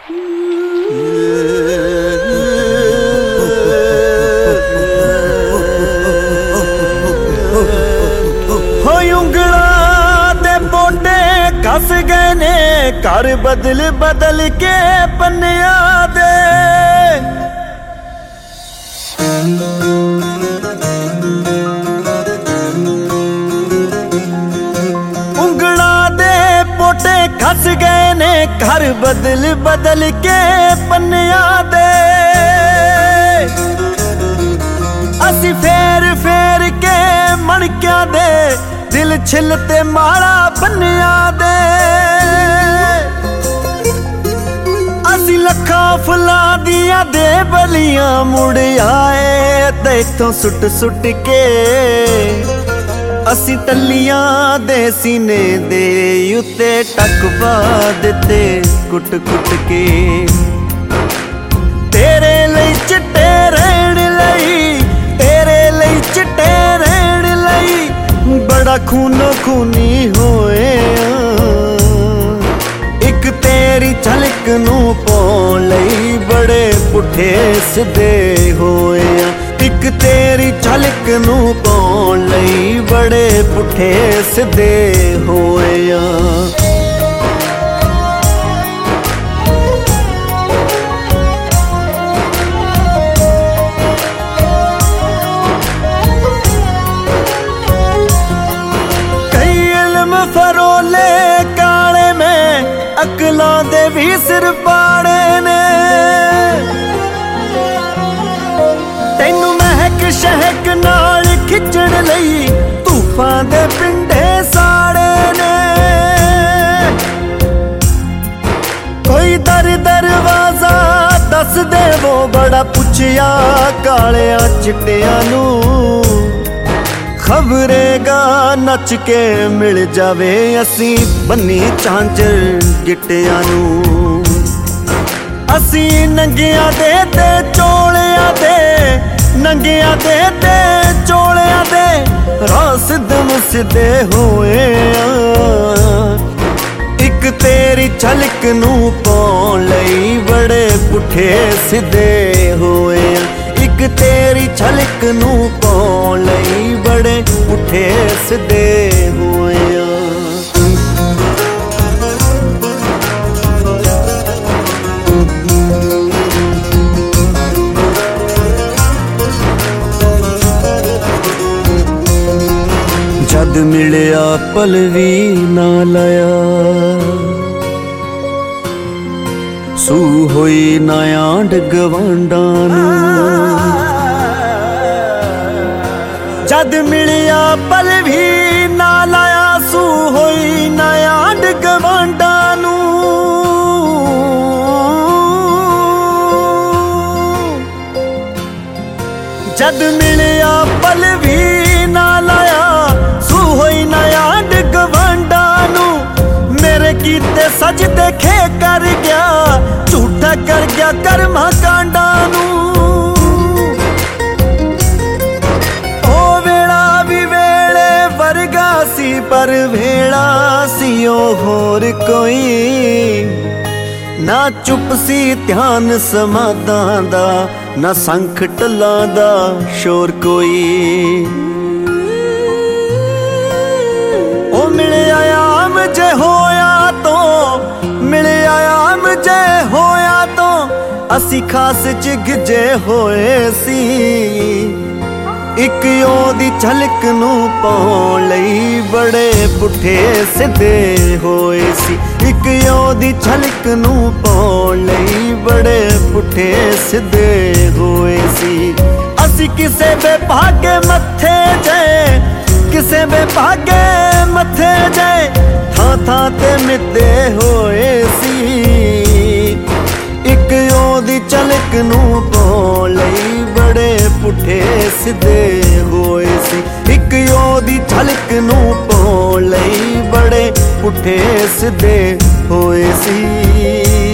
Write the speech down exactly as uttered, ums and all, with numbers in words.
कस गए ने घर बदल बदल के पन्निया दे उंगला दे पोटे खस गए ने घर बदल बदल के पन्निया दे असी फेर फेर के मणक्या दे दिल छिलते माड़ा बनिया दे असी लखा फुला दिया दे बलियां मुड़ आए ते इथों सुट सुट के असी टलियां दे सीने दे उत्ते टक पा दिते कुट कुट के तेरे लई चिट्टे रहन लई तेरे लई चिट्टे रहन लई बड़ा खूनो खूनी होए एक तेरी झलक नू पाउण लई बड़े पुठे सिद्धे होए एक तेरी झलक नू पाउण लई बड़े पुठे सिद्धे होए फरोले काले में अकलां दे भी सिर पाड़े ने तैनू महक शहक नाल खिचण लई तूफान दे पिंडे साड़े ने कोई दर दरवाजा दस दे वो बड़ा पुछया कालिया चिट्टियां नू खबरेगा नच के मिल जावे असी बन्नी झांझर गिट्टियां नू असी नंगिया दे ते चोलिया दे नंगिया दे ते चोलिया दे राह सिद्धे मुसिद्धे होए एक तेरी झलक नू पाउण लई बड़े पुठे सिद्धे होए एक तेरी झलक नू पाउण लई बड़े पुठे सिद्धे होए जद मिलिया पल भी ना लाया सू होई ना आंड गवांडा नू जद मिलिया पल भी ना लाया सू होई ना आंड गवांडा नू जद मिलिया पल भी ना लाया सू होई ना आंड गवांडा नू मेरे कीते सच देखे कर गया झूठा कर गया कर्मा कांडा नू पर भेड़ा सी ओ होर कोई ना चुप सी ध्यान समाधां दा ना संख टल्लां दा शोर कोई ओ मिले आयाम जे होया तो मिले आयाम जे होया तो असी खास च गिजे होए सी एक ओदी झलक नू पाउण लई बड़े पुठे सिद्धे होए सी एक ओदी झलक नू पाउण लई बड़े पुठे सिद्धे होए सी असी किसे बेभागे मथे जाए किसे बेभागे मथे जाए थां थां ते मिदे होए सी एक ओदी झलक नू पाउण लई बड़े पुठे सिद्धे होए सी एक ओदी झलक नू पाउण लई बड़े पुठे सिद्धे होए सी।